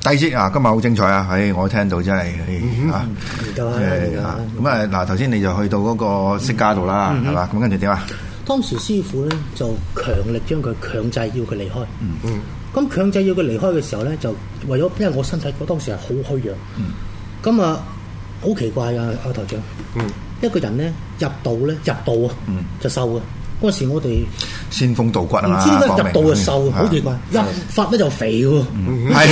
第二節啊，今日好精彩啊！我聽到真係嚇，咁啊嗱，頭先你就去到嗰個釋迦度啦，係嘛？咁跟住點啊？ 當時師傅咧就強力將佢強制要佢離開。咁強制要佢離開嘅時候咧，就為咗因為我身體當時係好虛弱。咁啊，好奇怪啊，阿台長。一個人咧入道就瘦嘅。嗰時我哋仙風道骨啊嘛， 唔知點解入道就瘦，好奇怪。入法咧就肥喎。係，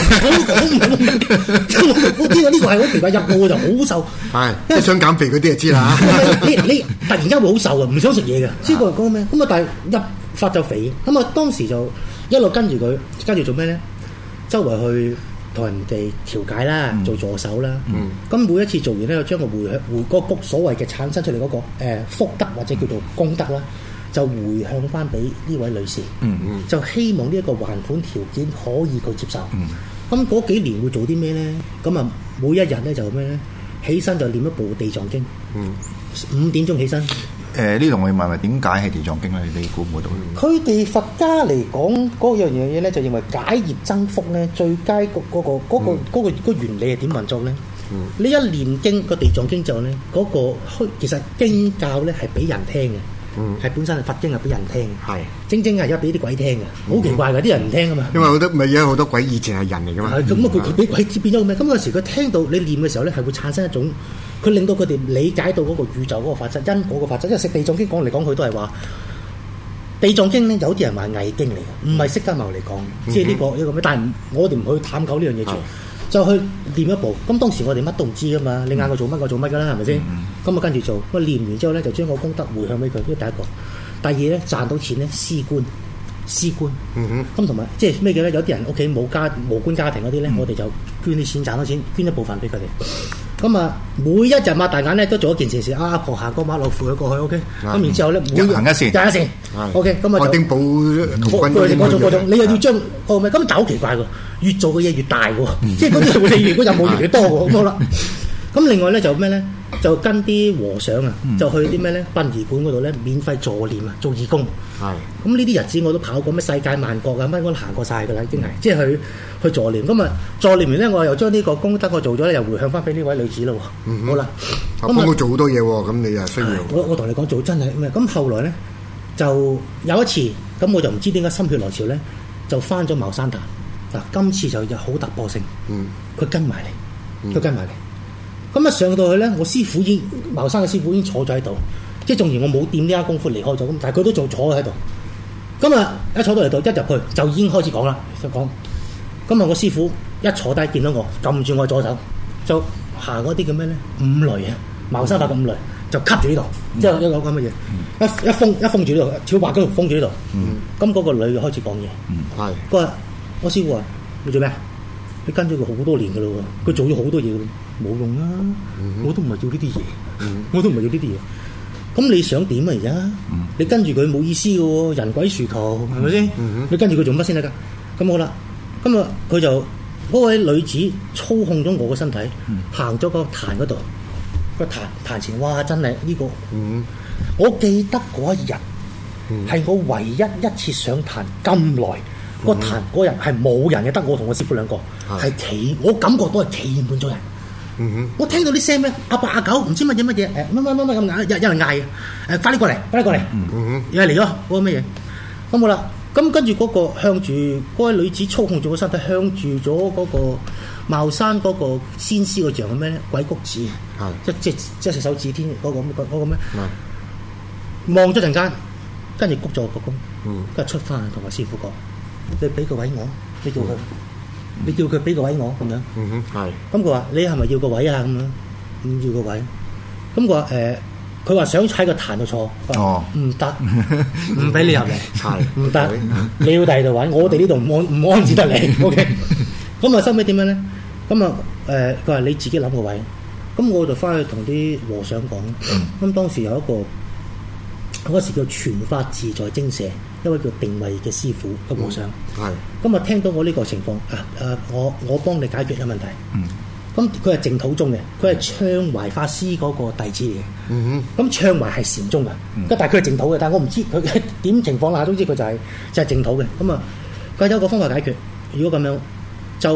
我知道呢個係好奇怪，入道就好瘦。 係，即想減肥嗰啲就知啦。 你突然間會好瘦啊，唔想食嘢嘅。知個講咩？咁啊，但係入法就肥。咁啊，當時就一路跟住佢，跟住做咩咧？周圍去同人哋調解啦，做助手啦。咁每一次做完咧，就將個回嗰個所謂嘅產生出嚟嗰個福德或者叫做功德啦。就回向翻俾呢位女士，就希望呢一個還款條件可以佢接受。咁嗰幾年會做啲咩咧？咁啊，每一日咧就咩咧？起身就念一部地藏經。5點鐘起身。 呢度我要問點解係地藏經咧？你估唔估到？ 佢哋佛家嚟講嗰樣嘢咧，就認為解業增福咧，最佳嗰個原理係點運作咧？你一念經個地藏經就咧，嗰個其實經教咧係俾人聽嘅。係本身係佛經係俾人聽嘅，係正正係而家俾啲鬼聽嘅，好奇怪㗎，啲人唔聽㗎嘛。因為好多鬼以前係人嚟㗎嘛。 咁啊，佢俾鬼變咗咩？咁嗰時佢聽到你念嘅時候咧，係會產生一種，佢令到佢哋理解到嗰個宇宙嗰個法則、因果個法則。因為食地藏經講嚟講去都係話地藏經咧，有啲人話偽經嚟嘅，唔係釋迦牟尼嚟講，即係呢個咩？但係我哋唔去探究呢樣嘢住。就去念一步，咁當時我哋乜都唔知噶嘛，你嗌我做乜我做乜噶啦，係咪先？咁啊跟住做，咁念完之後咧就將個功德回向俾佢，呢第一個。第二咧賺到錢咧施官，咁同埋即係咩嘅咧？有啲人屋企無官家庭嗰啲咧，我哋就捐啲錢賺到錢，捐一部分俾佢哋。咁啊，每一日擘大眼咧都做一件事，阿婆行過馬路扶佢過去 ，OK。咁然之後咧，每日行一線，OK。咁啊，愛丁堡同軍嗰種，你又要將咩？咁就好奇怪喎，越做嘅嘢越大喎，即係嗰啲你如果任務越嚟越多喎，咁好啦。咁另外咧就咩咧？就跟啲和尚啊，就去啲咩咧？殯儀館嗰度咧，免費助念啊，做義工。係。咁呢啲日子我都跑過，咩世界萬國啊，乜我都行過晒㗎啦，已經係，即係去助念。咁啊，助念完咧，我又將呢個功德我做咗咧，又回向翻俾呢位女子咯。好啦。 咁我做好多嘢喎，咁你又需要。 我同你講做真係咩？咁後來咧就有一次，咁我就唔知點解心血來潮咧，就翻咗茅山壇。嗱，今次就有好突破性。佢跟埋嚟，咁啊上到去咧，我師傅茅山嘅師傅已經坐咗喺度，即係縱然我冇掂呢間功夫離開咗，咁但係佢都仲坐喺度。咁啊一坐到嚟到一入去就已經開始講啦，就講。咁啊我師傅一坐低見到我，撳住我左手，就行嗰啲叫咩咧？五雷啊，茅山法嘅五雷，就吸住呢度，即係一個咁嘅嘢，一封住呢度，跳白嗰度封住呢度。咁嗰個女就開始講嘢。係。佢話：我師傅啊，你做咩啊？你跟咗佢好多年㗎咯喎，佢做咗好多嘢㗎咯。冇用啊！我都唔係要呢啲嘢，咁你想點啊？而家你跟住佢冇意思嘅喎，人鬼殊途係咪先？你跟住佢做乜先得㗎？咁好啦，咁啊佢就嗰位女子操控咗我個身體，行咗個壇嗰度，個壇前，哇！真係呢個，我記得嗰一日係我唯一一次上壇咁耐，個壇嗰日係冇人嘅，得我同我師傅兩個係企，我感覺到係企滿咗人。我聽到啲聲咩？阿伯阿九唔知乜嘢乜嘢，乜咁嗌，有人嗌嘅，快啲過嚟，又係嚟咗嗰個乜嘢？咁好啦，咁跟住嗰個向住嗰位女子操控住個身體，向住咗嗰個茅山嗰個先師個像係咩咧？鬼谷子，即隻手指天嗰個咩？望咗陣間，跟住谷咗個躬，跟住出翻同我師傅講：你俾個位我，你叫佢。你叫佢俾個位我咁樣，係。咁佢話：你係咪要個位啊？咁樣，唔要個位。咁佢話：佢話想喺個壇度坐，唔得，唔俾你入嚟，係唔得。你要第二度位，我哋呢度唔安置得你。OK。咁啊，收尾點樣咧？咁啊，佢話你自己諗個位。咁我就翻去同啲和尚講。咁當時有一個嗰時叫傳法自在精舍，一位叫定慧嘅師傅嘅和尚。係。咁啊，聽到我呢個情況我幫你解決咗問題。咁佢係淨土宗嘅，佢係暢懷法師嗰個弟子嚟嘅。咁暢懷係禪宗嘅，但係佢係淨土嘅，但係我唔知佢點情況啦。總之佢就係淨土嘅。咁啊，佢有一個方法解決。如果咁樣就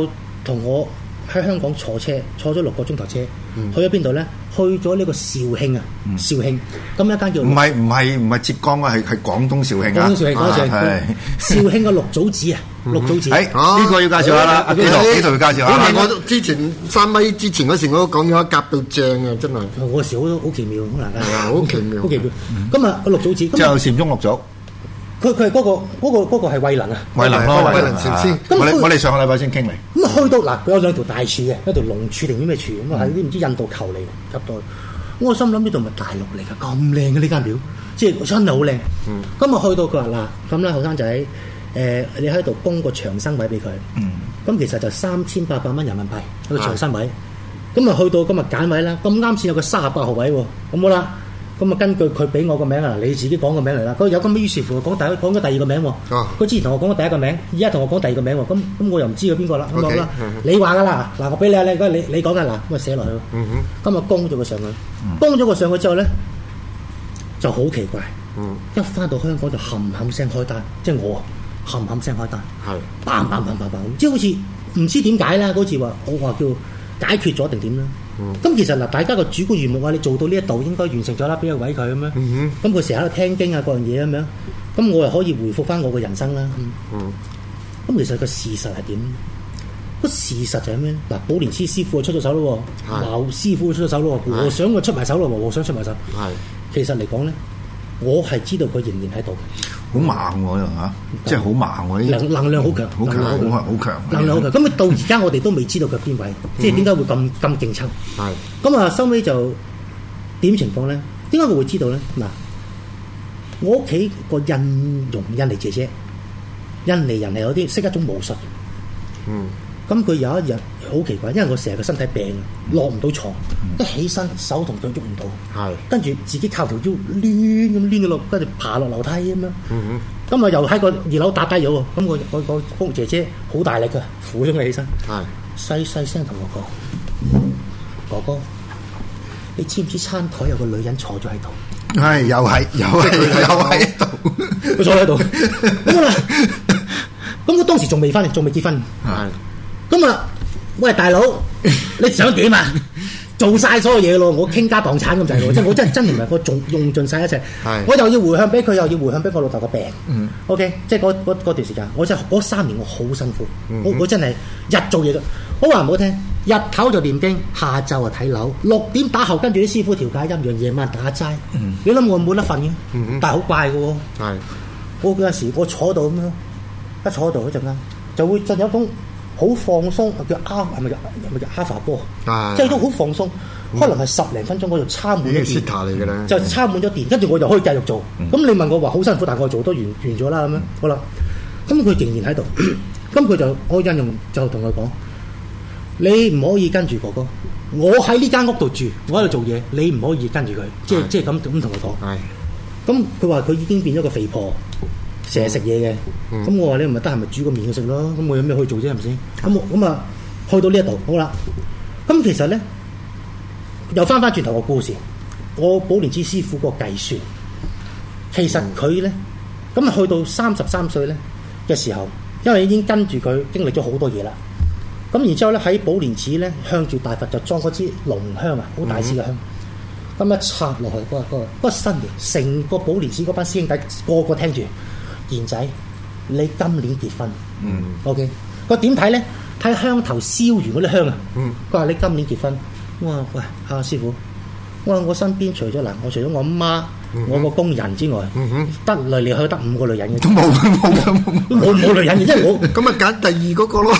同我喺香港坐咗6個鐘頭車，去咗邊度咧？去咗呢個肇慶啊，肇慶咁一間叫唔係浙江啊，係廣東肇慶啊。 廣東肇慶，肇慶嘅六祖寺啊，六祖寺。 呢個要介紹下啦，阿紀陶要介紹下。 我之前3米之前嗰時我都講咗夾到正啊，真係。 嗰時好奇妙，好難解。 好奇妙， 好奇妙。咁啊，個六祖寺。 即係禪宗六祖。 佢係嗰個係慧能啊， 慧能禪師。 我哋上個禮拜先傾嚟。 咁去到嗱，佢有2條大柱嘅，一條龍柱定啲咩柱咁啊？係啲唔知印度球嚟入到去。我心諗呢度咪大陸嚟㗎？咁靚嘅呢間廟，即係真係好靚。咁啊去到佢話嗱，咁啦後生仔，你喺度供個長生位俾佢。咁其實就3800蚊人民幣一個長生位。咁啊去到今日揀位啦，咁啱先有個38號位喎，咁好啦。咁啊，根據佢俾我個名啊，你自己講個名嚟啦。佢有咁於是乎講咗第二個名喎。佢之前同我講咗第一個名，而家同我講第二個名喎。咁我又唔知佢邊個啦。咁好啦，你話㗎啦。嗱，我俾你啊，你講㗎嗱，咁啊寫落去。咁啊供咗佢上去，供咗佢上去之後咧，就好奇怪。一翻到香港就冚冚聲開單，即係我冚冚聲開單。係。嘭嘭嘭嘭嘭，即係好似唔知點解啦。嗰次話我話叫解決咗定點啦。咁其實嗱，大家個主觀願望話你做到呢一度應該完成咗啦，俾個位佢咁樣。咁佢成日喺度聽經啊，各樣嘢咁樣。咁我又可以回復翻我嘅人生啦。咁其實個事實係點？個事實就係咩咧？嗱，寶蓮師師傅出咗手咯，劉師傅出咗手咯，和尚佢出埋手咯，和尚出埋手。其實嚟講咧，我係知道佢仍然喺度。 好猛喎嚇，即係好猛喎！ 能量好強， 好強，好強， 能量好強。咁到而家我哋都未知道佢邊位，即係點解會咁勁抽？咁啊，收尾就點情況咧？點解我會知道咧？嗱，我屋企個印尼姐姐，印尼人係有啲識一種武術。咁佢有一日好奇怪，因為我成日個身體病，落唔到床，一起身手同腳喐唔到，跟住自己靠條腰攣咁攣咗落，跟住爬落樓梯咁樣。咁啊又喺個2樓打低咗喎，咁個公姐姐好大力㗎，扶咗佢起身，細細聲同我講：哥哥，你知唔知餐台有個女人坐咗喺度？ 係又喺度， 佢坐喺度。咁我當時仲未結婚。咁啊，喂大佬，你想點啊？做晒所有嘢咯，我傾家蕩產咁滯咯，即係我真唔係我仲用盡晒一切，我又要回向俾佢，又要回向俾我老豆個病。OK， 即係嗰段時間，我真係嗰3年我好辛苦，我真係日做嘢啫。好話唔好聽，日頭就念經，下晝啊睇樓，6點打後跟住啲師傅調解陰陽，夜晚打齋。你諗我冇得瞓嘅，但係好怪嘅喎。我嗰陣時我坐到咁樣，一坐到嗰陣間就會進有一種好放鬆，叫係咪叫阿法波？即係都好放鬆，可能係10零分鐘嗰度插滿咗電， 嚟嘅啦， 就插滿咗電，跟住我就可以繼續做。咁你問我話好辛苦，但我做都完咗啦咁樣。好啦，咁佢仍然喺度，咁佢就我印象就同佢講：你唔可以跟住哥哥，我喺呢間屋度住，我喺度做嘢，你唔可以跟住佢。即係咁同佢講。咁佢話佢已經變咗個肥婆。成日食嘢嘅，咁我話你唔係得閒咪煮個麵去食咯，咁我有咩可以做啫係咪先？咁啊去到呢一度好啦，咁其實咧又翻轉頭個故事，我寶蓮寺師傅個計算，其實佢咧咁啊去到33歲咧嘅時候，因為已經跟住佢經歷咗好多嘢啦，咁然之後咧喺寶蓮寺咧向住大佛就裝嗰支龍香啊，好大支嘅香，咁一插落去嗰個新年，成個寶蓮寺嗰班師兄弟個聽住。賢仔，你今年結婚？OK， 佢點睇咧？睇香頭燒完嗰啲香啊！佢話你今年結婚，我話喂阿師傅，我身邊除咗我除咗我媽、我個工人之外，得嚟嚟去得5個女人嘅， 都冇女人嘅，因為我咁啊揀第2嗰個咯。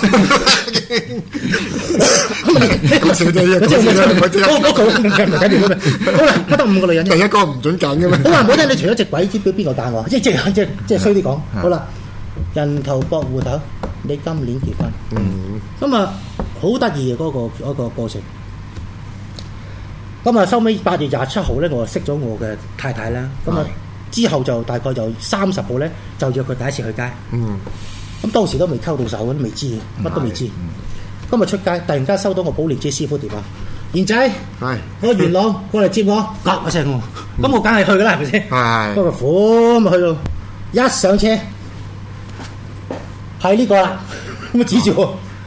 咁少啲，嗰個唔緊要嘅。好啦，得5個女人， 第一個唔準揀嘅咩？ 好話唔好聽，你除咗隻鬼，知邊個揀我？即係衰啲講。好啦，人頭博戶頭，你今年結婚。咁啊，好得意嘅嗰個過程。咁啊，收尾8月27號咧，我就識咗我嘅太太啦。咁啊，之後就大概就30號咧，就約佢第一次去街。咁當時都未溝到手，都未知，乜都未知。今日出街，突然間收到我寶蓮寺師傅電話，賢仔，我元朗過嚟接我，噏一聲喎，咁我梗係去㗎啦，係咪先？不過苦咪去到，一上車係呢個啦，咁啊指住我，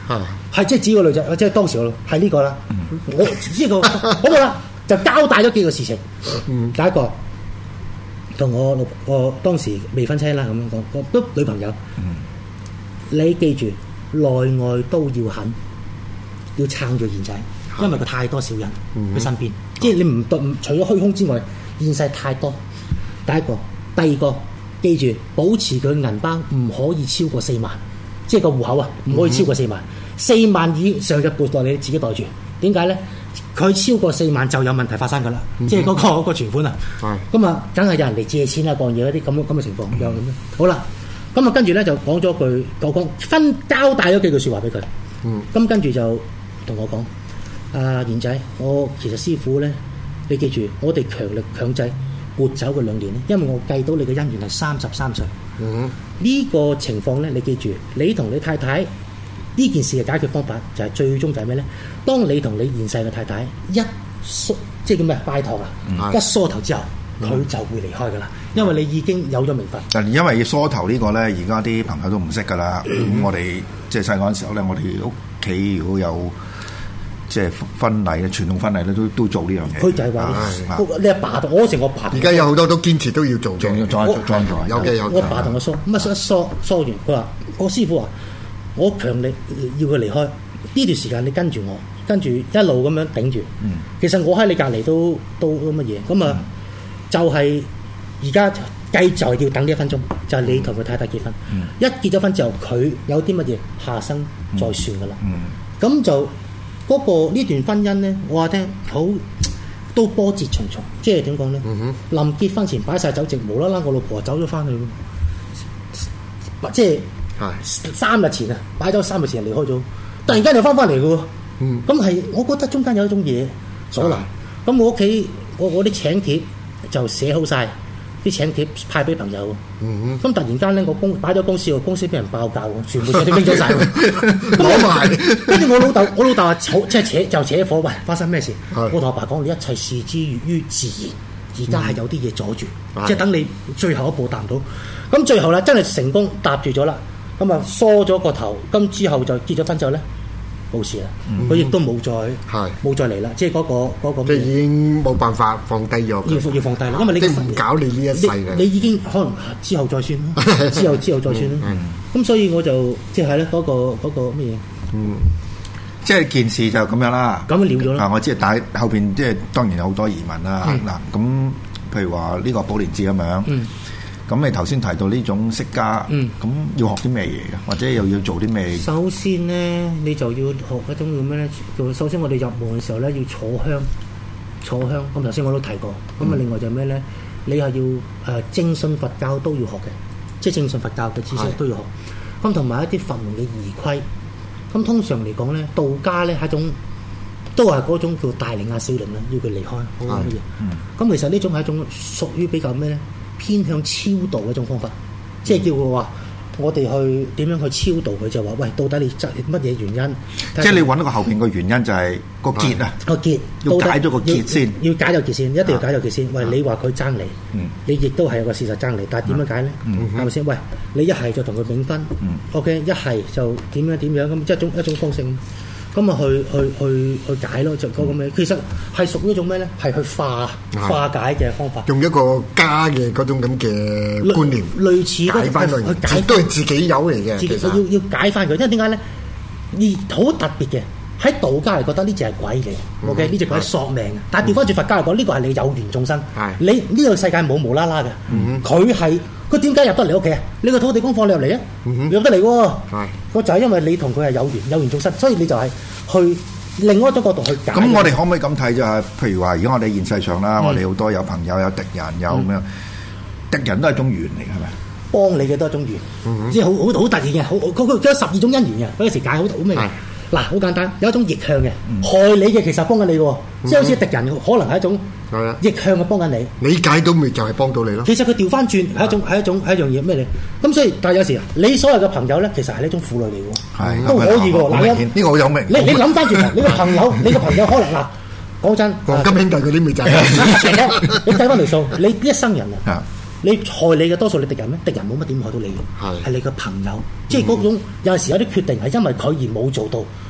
係即係指個女仔，即係當時係呢個啦。我呢個好冇啦，就交代咗幾個事情。第一個同我當時未婚妻啦咁樣講，都女朋友。你記住，內外都要狠，要撐住賢仔，因為佢太多小人佢身邊，即係你唔除咗虛空之外，現世太多。第一個，第二個，記住保持佢銀包唔可以超過4萬，即係個戶口啊，唔可以超過4萬。4萬以上嘅撥袋你自己袋住。點解咧？佢超過4萬就有問題發生㗎啦，即係嗰個存款啊。咁啊，梗係有人嚟借錢啊，講嘢嗰啲咁嘅情況有咁樣。好啦。咁啊，跟住咧就講咗句，交代咗幾句説話俾佢。咁跟住就同我講：賢仔，我其實師傅咧，你記住，我哋強制撥走佢2年咧，因為我計到你嘅姻緣係33歲。呢個情況咧，你記住，你同你太太呢件事嘅解決方法就係最終就係咩咧？當你同你現世嘅太太即係叫咩拜託啊，一梳頭之後。佢就會離開㗎啦，因為你已經有咗名分。但因為梳頭呢個咧，而家啲朋友都唔識㗎啦。咁我哋即係細個嗰陣時候咧，我哋屋企如果有即係婚禮嘅傳統婚禮咧，都做呢樣嘢。 佢就係話你阿爸同我成個爸。 而家有好多都堅持都要做， 仲要裝咗。 有嘅。 我爸同我梳，咁啊梳完，佢話：我師傅話我強力要佢離開呢段時間，你跟住我，跟住一路咁樣頂住。其實我喺你隔離都乜嘢咁啊。就係而家計就係要等呢1分鐘，就係你同佢太太結婚。一結咗婚之後，佢有啲乜嘢下生再算㗎啦。咁就嗰個呢段婚姻咧，我話聽好都波折重重，即係點講咧？臨結婚前擺晒酒席，無啦啦我老婆走咗翻去，即係3日前啊，擺咗3日前離開咗，突然間又翻嚟嘅喎。咁係我覺得中間有一種嘢阻攔。咁我屋企我啲請帖。就寫好晒啲請帖派俾朋友，咁突然間咧，我擺咗公司喎，公司俾人爆價喎，全部請帖拎咗晒，攞埋。跟住我老豆話扯火，喂，發生咩事？我同阿爸講，你一切事之於自然，而家係有啲嘢阻住，即係等你最後一步達唔到。咁最後啦，真係成功搭住咗啦，咁啊梳咗個頭，咁之後就結咗婚之後咧。冇事啦，佢亦都冇再嚟啦，即係嗰個。 即係已經冇辦法放低咗。 要放低啦，因為你唔搞你呢一世嘅。 你已經可能之後再算啦，之後再算啦。咁所以我就即係咧嗰個乜嘢？ 即係件事就咁樣啦。 咁樣了咗啦。 我知，但係後邊即係當然有好多疑問啦。嗱，咁譬如話呢個寶蓮寺咁樣。咁你頭先提到呢種釋迦，咁要學啲咩嘢嘅，或者又要做啲咩？ 首先咧，你就要學一種叫咩咧？首先我哋入門嘅時候咧，要坐香。咁頭先我都提過。咁啊，另外就係咩咧？你係要正信佛教都要學嘅，即係正信佛教嘅知識都要學。咁同埋一啲佛門嘅儀規。咁通常嚟講咧，道家咧係一種都係嗰種叫大靈啊、小靈啊，要佢離開好乜嘢。咁其實呢種係一種屬於比較咩咧？偏向超度嘅一種方法，即係叫佢話我哋去點樣去超度佢，就話喂，到底你乜嘢原因？ 即係你揾到個後邊個原因就係個結啊， 個結要解咗個結先， 要解咗結先，一定要解咗結先。喂，你話佢爭你，你亦都係有個事實爭你，但係點樣解咧？係咪先？喂，你一係就同佢冥婚，OK，一係就點樣咁，一種方式。咁啊去解咯，就嗰個咩？其實係屬於一種咩咧？係去化解嘅方法， 用一個家嘅嗰種咁嘅觀念， 類似解翻佢，都係自己有嚟嘅。 其實要解翻佢，因為點解咧？而好特別嘅喺道家嚟覺得呢隻係鬼嚟，OK？呢隻鬼係索命嘅。但係調翻轉佛教嚟講，呢個係你有緣眾生，你呢個世界冇無啦啦嘅，佢點解入得嚟屋企啊？你個土地公放你入嚟啊？入得嚟喎。就係因為你同佢係有緣眾生，所以你就係去另外一種角度去解。 咁我哋可唔可以咁睇就係，譬如話，而家我哋現世上啦，我哋好多有朋友、有敵人、有咁樣，敵人都係一種緣嚟，係咪？幫你嘅都係一種緣，即係好突然嘅，佢有12種因緣嘅，嗰陣時解好咩？嗱，好簡單，有一種逆向嘅，害你嘅其實幫緊你嘅，即係好似敵人可能係一種逆向嘅幫緊你。 你解到咪就係幫到你咯。 其實佢調翻轉係一樣嘢咩嚟？咁所以，但係有時你所有嘅朋友咧，其實係呢種婦女嚟嘅，都可以嘅。嗱， 呢個好有名。 你諗翻轉頭，你個朋友可能嗱，講真， 黃金兄弟嗰啲咪就係。 你計翻條數，你一生人啊。你害你嘅多數你敵人咩？敵人冇乜點害到你嘅，係你嘅朋友。即係嗰種有陣時有啲決定係因為佢而冇做到，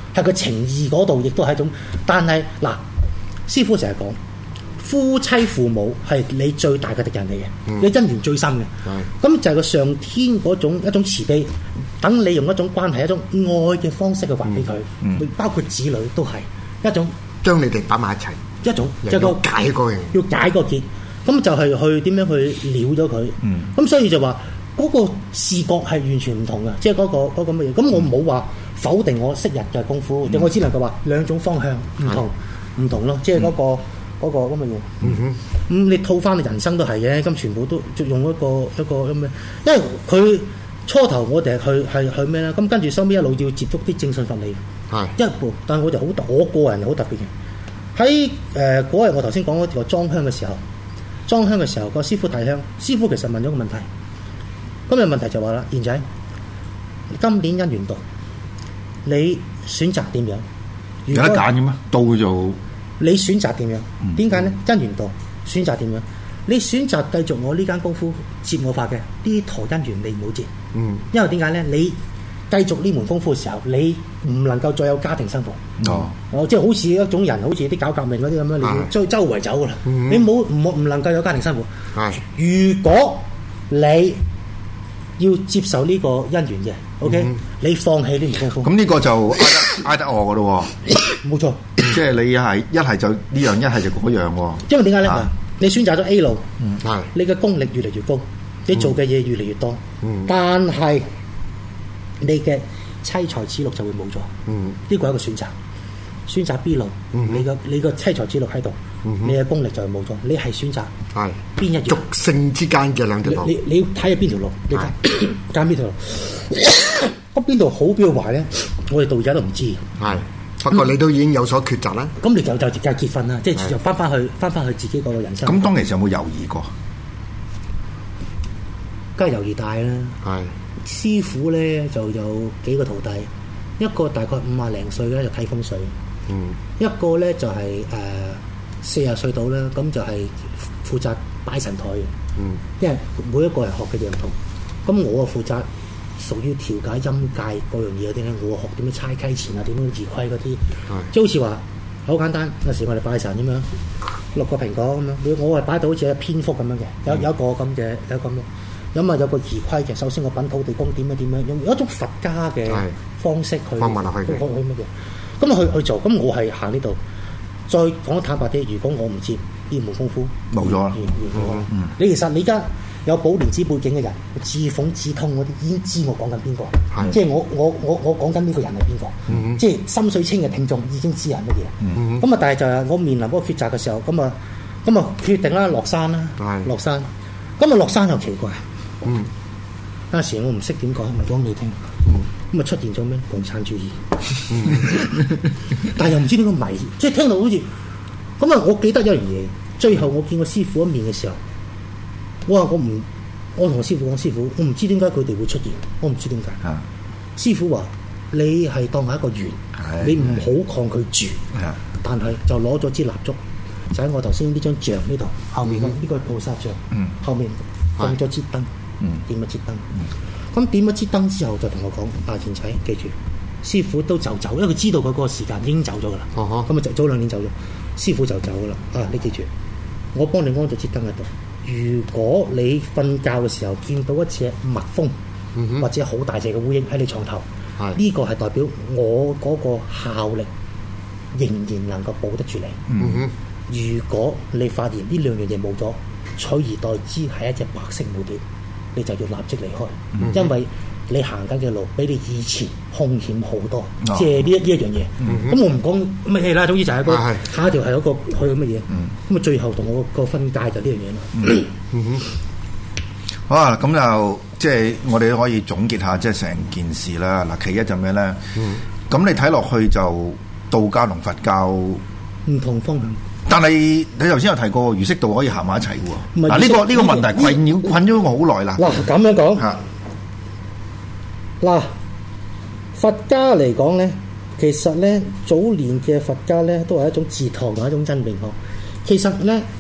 係個情義嗰度亦都係一種。但係嗱，師傅成日講，夫妻父母係你最大嘅敵人嚟嘅，你姻緣最深嘅。咁就係個上天嗰種一種慈悲，等你用一種關係、一種愛嘅方式去還俾佢，包括子女都係一種將你哋擺埋一齊， 一種即係個解個人， 要解個結。咁就係去點樣去了咗佢。咁所以就話嗰個視覺係完全唔同嘅，即係嗰個乜嘢。咁我冇話否定我昔日嘅功夫，我只能夠話兩種方向唔同咯，即係嗰個咁嘅嘢。咁你套翻人生都係嘅，咁全部都用一個咁嘅，因為佢初頭我哋係去咩咧？咁跟住收尾一路要接觸啲正信佛理，一步。但係我就我個人好特別嘅，喺嗰日我頭先講嗰個裝香嘅時候。個師傅提香，師傅其實問咗個問題。今日問題就話啦，賢仔，今年姻緣到，你選擇點樣？ 有得揀嘅咩？到就你選擇點樣？點解咧？姻緣到，選擇點樣？你選擇繼續我呢間功夫接我法嘅呢台姻緣，你唔好接。因為點解咧？你繼續呢門功夫嘅時候，你唔能夠再有家庭生活。即係好似一種人，好似啲搞革命嗰啲咁樣，你要周圍走噶啦。你唔能夠有家庭生活。如果你要接受呢個姻緣嘅，OK，你放棄呢門功夫。 咁呢個就挨得我噶咯。 冇錯， 即係你一係就呢樣，一係就嗰樣喎。因為點解咧？你選擇咗 A 路，你嘅功力越嚟越高，你做嘅嘢越嚟越多，但係你嘅妻財子祿就會冇咗。呢個係一個選擇。選擇 B 路，你個妻財子祿喺度，你嘅功力就係冇咗。你係選擇邊一樣？ 俗性之間嘅兩條路。 你要睇下邊條路，你揀邊條路。咁邊度好邊度壞咧？我哋到而家都唔知。 不過你都已經有所抉擇啦。 咁你就直接結婚啦，即係就翻返去自己個人生。 咁當其時有冇猶豫過？ 梗係猶豫大啦。師傅咧就有幾個徒弟，一個大概50零歲咧就睇風水，一個咧就係40歲到啦，咁就係負責擺神台嘅。因為每一個人學嘅嘢唔同，咁我啊負責屬於調解陰界嗰樣嘢嗰啲咧，我學點樣猜溪錢啊，點樣自規嗰啲，即係好似話好簡單。有時我哋拜神咁樣，6個蘋果咁樣，我係擺到好似蝙蝠咁樣嘅，有一個咁嘅，有咁嘅。咁啊有個儀規嘅，首先我品土地公點樣，用一種佛家嘅方式去放埋落去嘅。 咁啊去做，咁我係行呢度。再講坦白啲，如果我唔接呢門功夫， 冇咗啦。 你其實你而家有寶蓮寺背景嘅人，智鳳智通嗰啲已經知我講緊邊個，即係我講緊呢個人係邊個，即係心水清嘅聽眾已經知係乜嘢。咁啊，但係就係我面臨嗰個抉擇嘅時候，咁啊決定啦，落山啦，落山。咁啊落山又奇怪。有時我唔識點講，唔講你聽。咁啊出現咗咩共產主義，但係又唔知點解迷，即係聽到好似咁啊！我記得一樣嘢，最後我見個師傅一面嘅時候，我同個師傅講：師傅，我唔知點解佢哋會出現，我唔知點解。師傅話：你係當係一個緣，你唔好抗拒住。但係就攞咗支蠟燭，就喺我頭先呢張像呢度後面呢個菩薩像，後面放咗支燈。點一支燈，咁點一支燈之後就同我講：賢仔，記住，師傅都就走，因為佢知道佢嗰個時間已經走咗噶啦。咁啊早2年走咗，師傅就走噶啦。你記住，我幫你安咗支燈喺度。如果你瞓覺嘅時候見到一隻蜜蜂，或者好大隻嘅烏蠅喺你床頭，呢個係代表我嗰個效力仍然能夠保得住你。如果你發現呢兩樣嘢冇咗，取而代之係一隻白色蝴蝶，你就要立即離開，因為你行緊嘅路比你以前兇險好多，即係呢一樣嘢。咁我唔講乜嘢啦，總之就係下一條係一個去乜嘢。咁啊，最後同我個分界就呢樣嘢咯。 好啊，咁就即係我哋可以總結下即係成件事啦。嗱，其一就咩咧？咁你睇落去就道教同佛教唔同方向。 但係你頭先有提過儒釋道可以行埋一齊喎。嗱，呢個問題困咗我好耐啦。 嗱，咁樣講，嗱，佛家嚟講咧，其實咧早年嘅佛家咧都係一種哲學同一種真命學。其實咧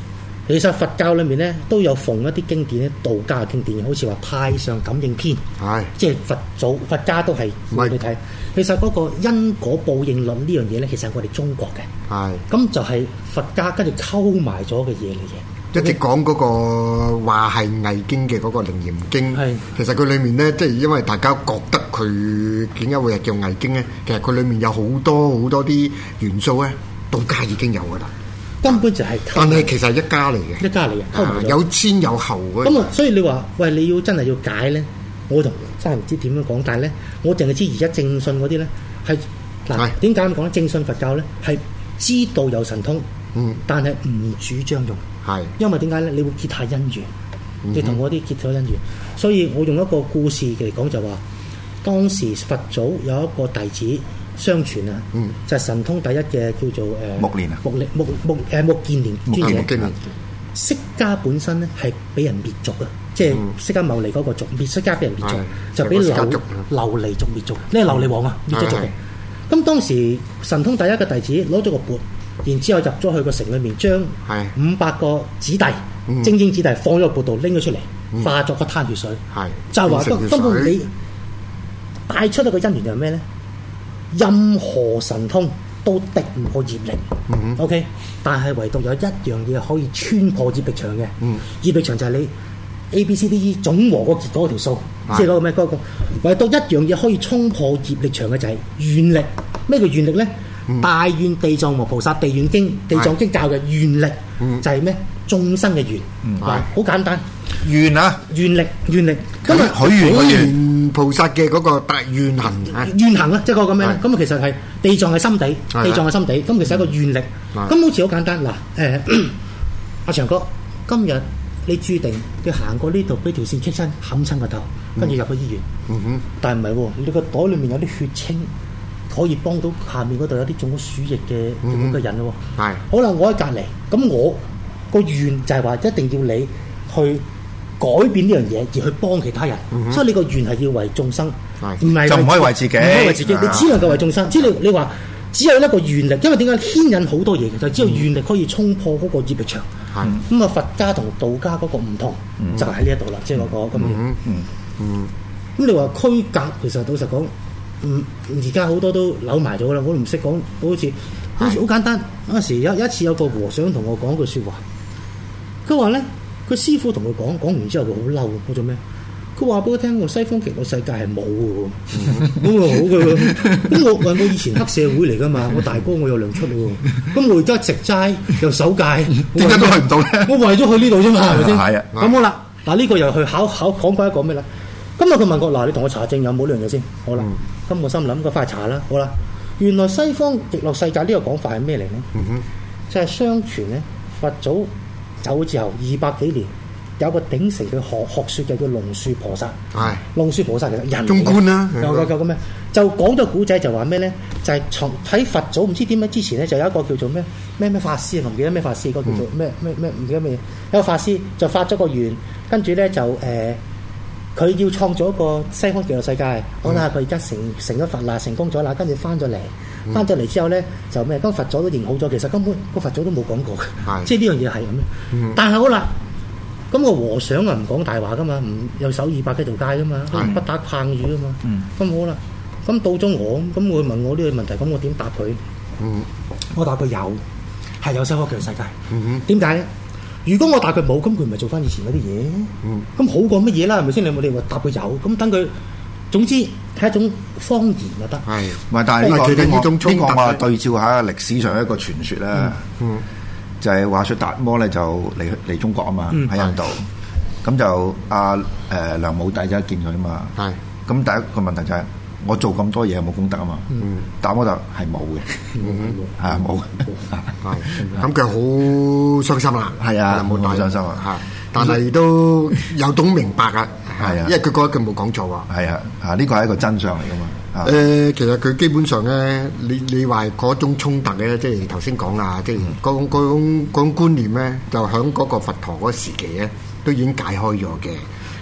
其實佛教裏面咧都有奉一啲經典咧，道家嘅經典，好似話《太上感應篇》，即係佛家都係俾你睇。其實嗰個因果報應論呢樣嘢咧，其實係我哋中國嘅，咁就係佛家跟住溝埋咗嘅嘢嚟嘅。 一直講嗰個話係偽經嘅嗰個《楞嚴經》，其實佢裏面咧，即係因為大家覺得佢點解會係叫偽經咧？其實佢裏面有好多啲元素咧，道家已經有噶啦。 根本就係， 但係其實係一家嚟嘅，有先有後嘅。 咁啊，所以你話喂，你要真係要解咧，我就真係唔知點樣講。但係咧，我淨係知而家正信嗰啲咧係嗱，點解咁講咧？正信佛教咧係知道有神通，但係唔主張用，因為點解咧？你會結下姻緣，你同我啲結咗姻緣，所以我用一個故事嚟講就話，當時佛祖有一個弟子。相傳啊，就係神通第一嘅叫做目連啊， 目犍連尊者。釋迦本身咧係俾人滅族啊，即係釋迦牟尼嗰個族，釋迦俾人滅族，就俾琉璃族滅族。呢個琉璃王啊，滅咗族嘅。咁當時神通第一嘅弟子攞咗個缽，然之後入咗去個城裏面，將500個子弟精英子弟放咗個缽度拎咗出嚟，化作個灘血水。就係話根本你帶出一個因緣就係咩咧？任何神通都敵唔過業力，OK， 但係唯獨有一樣嘢可以穿破業力場嘅，業力場就係你 A、B、C、D、E 總和個結果條數，即係嗰個咩嗰個，唯獨一樣嘢可以衝破業力場嘅就係願力。咩叫願力咧？大願地藏王菩薩地願經、地藏經教嘅願力就係咩？眾生嘅願，好簡單。 願啊， 願力。 咁許願嘅願， 菩薩嘅嗰個大願行願行啦，即係嗰個咩咧？咁啊，其實係地藏係心底，咁其實係一個願力。咁好似好簡單嗱，阿長哥，今日你注定要行過呢度，俾條線棘親冚親個頭，跟住入去醫院。但係唔係喎，你個袋裏面有啲血清，可以幫到下面嗰度有啲中咗鼠疫嘅咁嘅人咯。好啦，我喺隔離，咁我個願就係話一定要你去改變呢樣嘢，而去幫其他人。所以你個願係要為眾生，唔係就唔可以為自己。 唔可以為自己，你只能夠為眾生。即係你話只有一個願力，因為點解牽引好多嘢嘅，就只有願力可以衝破嗰個業力場。咁啊，佛家同道家嗰個唔同，就喺呢一度啦。即係嗰個咁樣。咁你話區隔，其實老實講，而家好多都扭埋咗啦。我都唔識講，好似好簡單。嗰時有一次有個和尚同我講句説話，佢話咧，佢師傅同佢講完之後，佢好嬲。我做咩？佢話俾我聽，西方極樂世界係冇嘅喎，咁好嘅喎。咁我以前黑社會嚟㗎嘛，我大哥我有糧出喎。咁我而家食齋又守戒， 點解都去唔到咧？ 我為咗去呢度啫嘛，係咪先？ 係啊。 咁好啦，嗱呢個又去考講過一個咩啦？今日佢問我嗱，你同我查證有冇呢樣嘢先？好啦，咁我心諗個快查啦。好啦，原來西方極樂世界呢個講法係咩嚟咧？就係相傳咧，佛祖走之後200幾年。有個鼎盛嘅學説嘅叫龍樹菩薩，龍樹菩薩其實人中觀啦， 有咁咩？就講咗古仔就話咩咧？就係從喺佛祖唔知點解之前咧，就有一個叫做咩法師啊，我唔記得咩法師，嗰個叫做咩唔記得咩嘢。有個法師就發咗個願，跟住咧就佢要創造一個西方極樂世界。好啦，佢而家成咗佛啦，成功咗啦，跟住翻咗嚟之後咧就咩？咁佛祖都認好咗，其實根本個佛祖都冇講過嘅，即係呢樣嘢係咁樣。但係好啦。咁個和尚啊唔講大話噶嘛，唔有守200幾條街噶嘛，不打誑語噶嘛。咁好啦，咁到咗我，咁我問我呢個問題，咁我點答佢？我答佢係有西方極樂世界。點解咧？如果我答佢冇，咁佢咪做翻以前嗰啲嘢？咁好過乜嘢啦？係咪先？你話答佢有，咁等佢。總之係一種方言就得。係， 唔係？但係呢個我對照下歷史上一個傳說啦。就係話說達摩咧就嚟中國啊嘛，喺印度，咁就梁武帝就見佢啊嘛，咁第一個問題就係我做咁多嘢有冇功德啊嘛，達摩就係冇嘅，係冇， 咁佢好傷心啦， 係啊，冇太傷心啊， 但係都有懂明白啊， 係啊， 因為佢覺得佢冇講錯啊， 係啊，呢個係一個真相嚟噶嘛。 其實佢基本上咧，你話嗰種衝突咧，即係頭先講啦，即係嗰種觀念咧，就喺嗰個佛陀嗰時期咧，都已經解開咗嘅。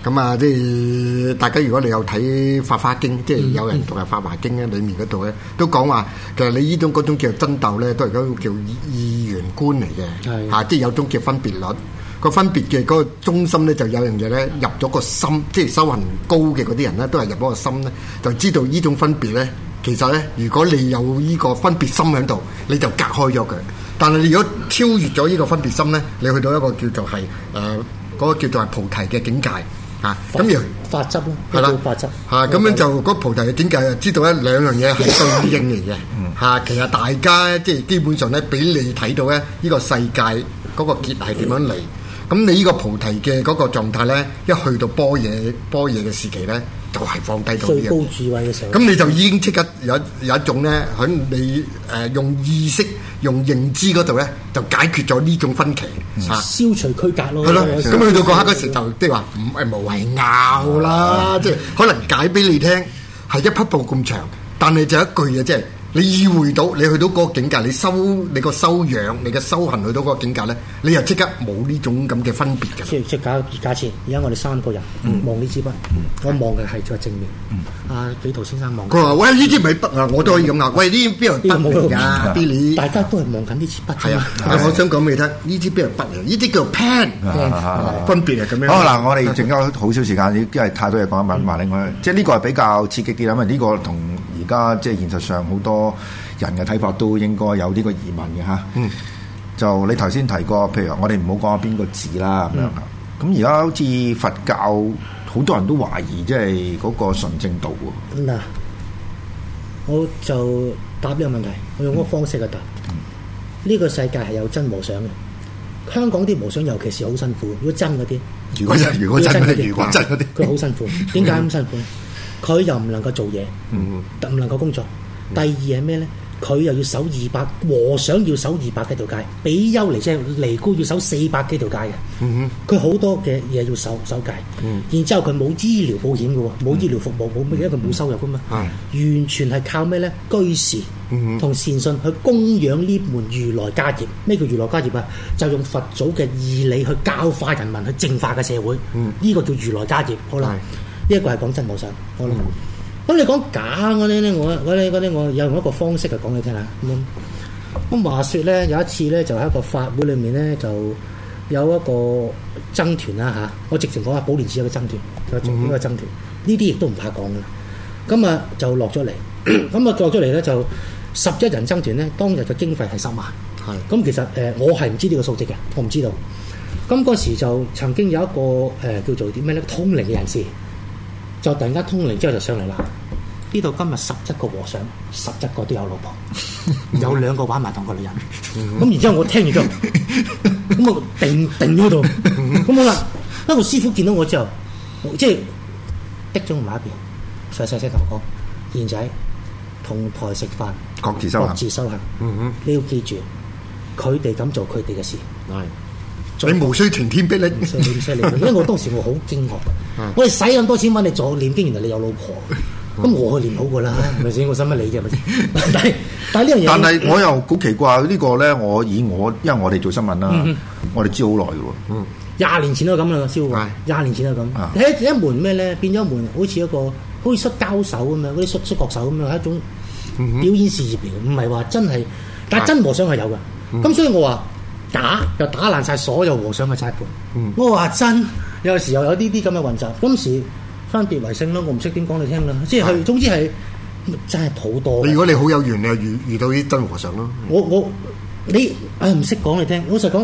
咁啊，即係大家如果你有睇《法華經》，即係有人讀係《法華經》咧，裡面嗰度咧都講話，其實你呢種嗰種叫爭鬥咧，都係嗰種叫二元觀嚟嘅，嚇，即係有種叫分別律。個分別嘅嗰個中心咧，就有樣嘢咧入咗個心，即係修行高嘅嗰啲人咧，都係入咗個心咧，就知道呢種分別咧。其實咧，如果你有呢個分別心喺度，你就隔開咗佢。但係你如果超越咗呢個分別心咧，你去到一個叫做係嗰個叫做係菩提嘅境界啊。咁而法則咯， 係啦， 法則嚇咁樣就嗰菩提嘅境界，就知道咧兩樣嘢係對應嚟嘅嚇。其實大家即係基本上咧，俾你睇到咧呢個世界嗰個結係點樣嚟。咁你呢個菩提嘅嗰個狀態咧，一去到般若嘅時期咧，就係放低咗最高智慧嘅時候。 咁你就已經即刻有一種咧，喺你用意識、用認知嗰度咧，就解決咗呢種分歧， 消除區隔咯。 係咯，咁去到嗰刻嗰時就即係話無謂拗啦，即係可能解俾你聽係一匹布咁長，但係就一句嘢即係。你意會到，你去到嗰個境界，你個修養，你嘅修行去到嗰個境界咧，你又即刻冇呢種咁嘅分別嘅。 即係假設，而家我哋三個人望呢支筆，我望嘅係在正面。阿紀陶先生望。佢話：喂，呢支咪筆啊！我都可以咁啊！喂，呢支邊度筆嚟㗎？Billy，大家都係望緊呢支筆。係啊， 我想講俾你聽，呢支邊度筆嚟？呢啲叫做 pen，分別係咁樣。 好嗱，我哋剩咗好少時間，因為太多嘢講，問另外，即係呢個係比較刺激啲啦，因為呢個同而家即係現實上好多人嘅睇法都應該有呢個疑問嘅嚇。就你頭先提過，譬如我哋唔好講邊個字啦咁樣。咁而家好似佛教好多人都懷疑即係嗰個純正度喎。 嗱，我就答呢個問題，我用嗰個方式去答。呢個世界係有真和尚嘅，香港啲和尚尤其是好辛苦。如果真嗰啲，如果真嗰啲，佢好辛苦。點解咁辛苦？佢又唔能夠做嘢，唔能夠工作。第二係咩咧？佢又要守200，和尚要守200幾條戒，比丘尼即係尼姑要守400幾條戒嘅。佢好多嘅嘢要守戒。然之後佢冇醫療保險嘅喎，冇醫療服務，冇乜嘢，因為佢冇收入噶嘛。完全係靠咩咧？居士同善信去供養呢門如來家業。咩叫如來家業啊？就用佛祖嘅義理去教化人民，去淨化嘅社會。呢個叫如來家業。好啦，呢一個係講真和尚。好啦。咁你講假嗰啲咧，我有用一個方式嚟講你聽下。咁話說咧，有一次咧，就喺一個法會裏面咧，就有一個僧團啦嚇。我直情講下寶蓮寺有個僧團，有個僧團，呢啲亦都唔怕講嘅。咁啊就落咗嚟，咁啊落咗嚟咧就11人僧團咧，當日嘅經費係10萬。咁其實我係唔知呢個數值嘅，我唔知道。咁嗰時就曾經有一個叫做啲咩咧通靈嘅人士。就突然間通靈之後就上嚟啦！呢度今日11個和尚，11個都有老婆，有2個玩埋同個女人。咁然之後我聽完之後，咁我定咗度。咁好啦，一個師傅見到我之後，即係滴咗我埋一邊，細聲同我講：賢仔，同台食飯， 各自修行。 你要記住，佢哋咁做佢哋嘅事。 你無需晴天霹靂， 唔使理，因為我當時我好驚愕。我哋使咁多錢揾你做念經，原來你有老婆，咁我去念好過啦，係咪先？我使乜理啫？係咪先？但係呢樣嘢， 但係我又好奇怪呢個咧，因為我哋做新聞啦，我哋知好耐嘅喎。 20年前都咁啦，師傅，20年前都咁。係一門咩咧？變咗一門好似一個好似摔跤手咁樣，嗰啲摔角手咁樣，係一種表演事業嚟嘅，唔係話真係。但係真和尚係有嘅，咁所以我話。假又打爛晒所有和尚嘅齋盤。我話真，有時又有呢啲咁嘅混雜。今時分別為聖咯，我唔識點講你聽啦。即係總之係真係好多。 如果你好有緣，你又遇到啲真和尚咯。 你唔識講你聽。老實講，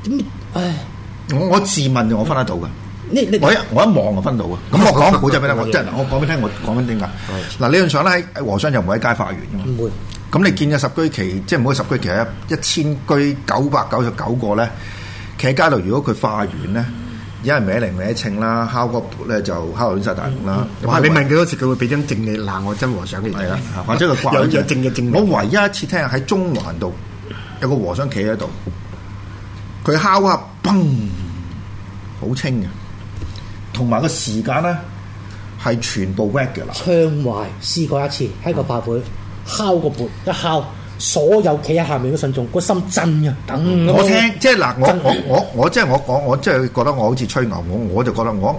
我自問就我分得到嘅。我一望就分到嘅。咁我講古仔俾你聽，我講俾你聽，我講緊點解。嗱，理論上咧，和尚就唔會喺街化緣嘅嘛。唔會。咁你見嘅十居期，即係唔好十居期係1000居999個咧，企喺街度，如果佢化緣咧，有人歪嚟歪稱啦，敲個缽咧就敲到亂曬大龍啦。 哇！你問幾多次，佢會俾張證你嗱，我真和尚嚟。 係啊，或者佢掛有證嘅證。 我唯一一次聽喺中環度有個和尚企喺度，佢敲下嘣，好清嘅，同埋個時間咧係全部 work 嘅啦。 暢壞試過一次喺個法會。敲個缽一敲，所有企喺下面嘅信眾個心震嘅。 我聽即係嗱，我即係我講，我即係覺得我好似吹牛，我就覺得我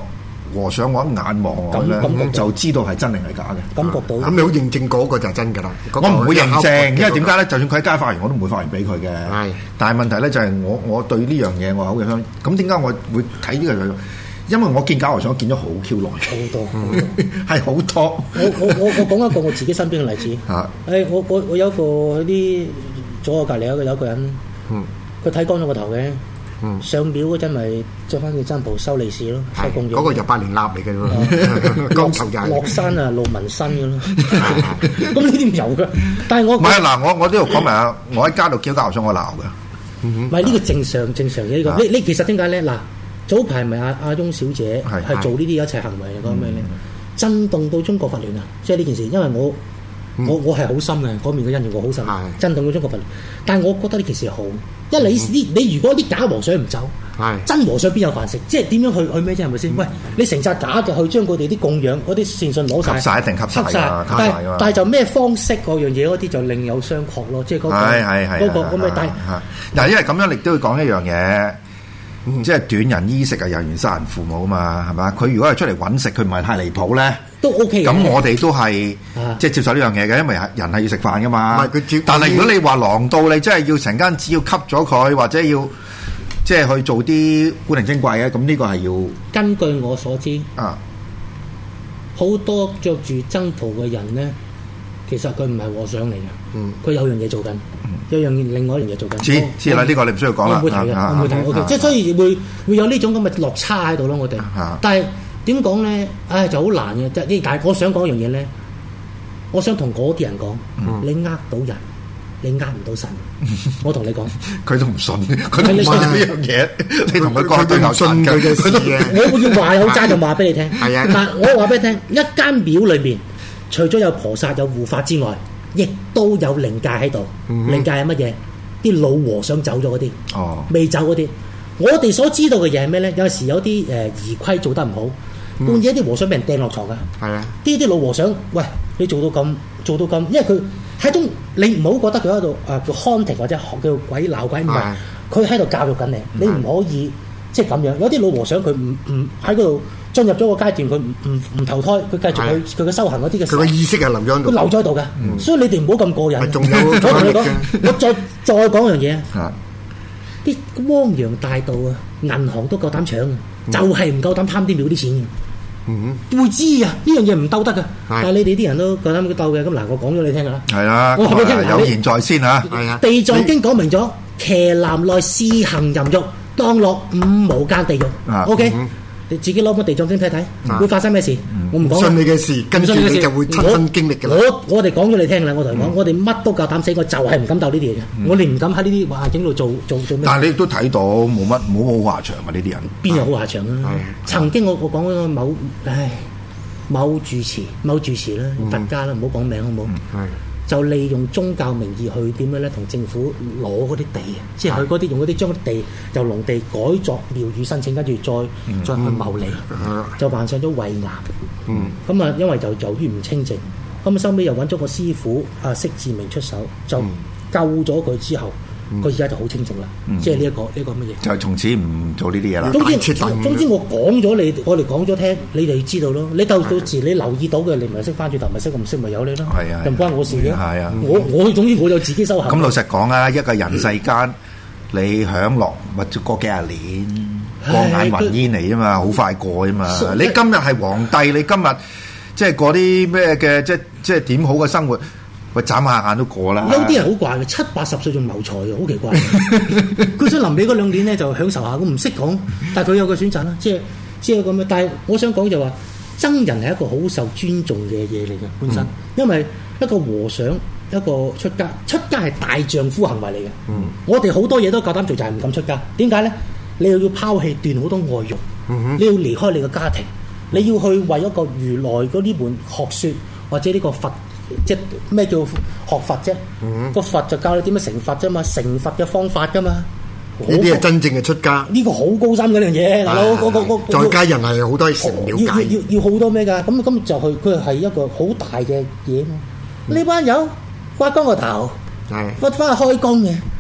和尚我一眼望我咧，就知道係真定係假嘅。 感覺到。 咁你好認證嗰個就係真㗎啦。 我唔會認證，因為點解咧？就算佢喺街發完，我都唔會發完俾佢嘅。 係。但係問題咧就係我對呢樣嘢我好有想。咁點解我會睇呢個？因為我見假和尚見咗好 Q 耐。 好多。 係好多。 我講一個我自己身邊嘅例子。 嚇。 我有一個啲左我隔離有一個人。佢睇乾咗個頭嘅。上廟嗰陣咪着翻件僧袍收利是咯，收供養。 嗰個就百年蠟嚟嘅喎，光頭仔。 落山啊，露紋身嘅咯。咁呢啲唔有嘅，但係我唔係嗱，我呢度講埋啊，我喺街度叫假和尚，我鬧嘅。 唔係呢個正常嘅呢個。你其實點解咧？嗱，早排咪阿翁小姐係做呢啲一切行為嚟講咩咧？震動到中國佛聯啊！即係呢件事，因為我係好深嘅嗰面嘅恩怨，我好深，震動到中國佛聯。但係我覺得呢件事好。因為你如果啲假和尚唔走，真和尚邊有飯食？即係點樣去咩啫？係咪先？喂，你成扎假嘅去將佢哋啲供養嗰啲善信攞晒， 一定吸晒。 但係就咩方式嗰樣嘢嗰啲就另有商榷咯。即係嗰個咁嘅。 嗱，因為咁樣亦都要講一樣嘢，即係短人衣食啊，有緣殺人父母啊嘛，係嘛？佢如果係出嚟揾食，佢唔係太離譜咧。 都 OK 嘅。 咁我哋都係即係接受呢樣嘢嘅，因為人係要食飯噶嘛。但係如果你話狼到你真係要成間紙要吸咗佢，或者要即係去做啲古靈精怪嘅，咁呢個係要。 根據我所知，好多着住僧袍嘅人咧，其實佢唔係和尚嚟嘅，佢有樣嘢做緊，另外一樣嘢做緊。 知啦，呢個你唔需要講啦。 我唔會提嘅，我唔會提。OK，即係所以會有呢種咁嘅落差喺度咯，我哋。但係點講咧？唉，就好難嘅。但係我想講一樣嘢咧，我想同嗰啲人講，你呃到人，你呃唔到神。我同你講， 佢都唔信，佢都唔信呢樣嘢。你同佢講對牛信佢嘅事嘅。 我要話有齋就話俾你聽。係啊，但我話俾你聽，一間廟裏面，除咗有菩薩有護法之外，亦都有靈界喺度。靈界係乜嘢？啲老和尚走咗嗰啲，未走嗰啲。我哋所知道嘅嘢係咩咧？有時有啲儀規做得唔好。半夜啲和尚俾人掟落床㗎，係啊！啲老和尚，喂，你做到咁，因為佢係一種你唔好覺得佢喺度叫 haunting 或者叫鬼鬧鬼，唔係佢喺度教育緊你，你唔可以即係咁樣。有啲老和尚佢唔喺嗰度進入咗個階段，佢唔投胎，佢繼續佢嘅修行嗰啲嘅時候， 佢嘅意識係留咗喺度， 佢留咗喺度㗎。所以你哋唔好咁過癮。 仲有我同你講，我再講樣嘢啊！啲汪洋大道啊，銀行都夠膽搶啊，就係唔夠膽貪啲廟啲錢嘅。會知啊！呢樣嘢唔鬥得噶，但係你哋啲人都夠膽去鬥嘅。咁嗱，我講咗你聽噶啦。係啦，我話俾你聽， 有言在先嚇。係啊， 《地藏經》講明咗，騎男內肆行淫欲，當落5無間地獄。OK，你自己攞本《地藏經》睇睇，會發生咩事？我唔講。信你嘅事，跟住你就會親身經歷㗎啦。我哋講咗你聽啦，我同你講，我哋乜都夠膽死，我就係唔敢鬥呢啲嘢嘅。我哋唔敢喺呢啲環境度做咩。 但係你亦都睇到冇好下場啊！呢啲人邊有好下場啊？曾經我講咗某住持啦，佛家啦，唔好講名好唔好？就利用宗教名義去點樣咧，同政府攞嗰啲地，即係佢嗰啲用嗰啲將啲地由農地改作廟宇申請，跟住再去牟利，就患上咗胃癌。咁啊，因為就由於唔清淨，咁收尾又揾咗個師傅釋志明出手，就救咗佢之後。佢而家就好清淨啦，即係呢一個乜嘢？ 就係從此唔做呢啲嘢啦。 總之我講咗我哋講咗聽，你哋知道咯。你到時你留意到嘅，你咪識翻轉頭，咪識唔識咪有你咯。係啊，就唔關我事嘅。係啊，我總之我就自己修行。咁老實講啊，一個人世間你享樂或者過幾廿年，過眼雲煙嚟啫嘛，好快過啫嘛。你今日係皇帝，你今日即係過啲咩嘅，即係點好嘅生活。喂，眨下眼都過啦！ 有啲人好怪嘅，70-80歲仲謀財嘅，好奇怪。佢想臨尾嗰2年咧就享受下，我唔識講，但係佢有個選擇啦，即係咁樣。但係我想講就話，僧人係一個好受尊重嘅嘢嚟嘅本身，因為一個和尚一個出家係大丈夫行為嚟嘅。我哋好多嘢都夠膽做，就係唔敢出家。點解咧？你又要拋棄斷好多外欲，你要離開你嘅家庭，你要去為一個如來嗰啲門學說或者呢個佛。即係咩叫學佛啫？個佛就教你點樣成佛啫嘛，成佛嘅方法噶嘛。 呢啲係真正嘅出家。呢個好高深嗰樣嘢，大佬。 在家人係好多成了解。 要好多咩㗎？咁就佢係一個好大嘅嘢嘛。呢班友刮光個頭，翻去開工嘅，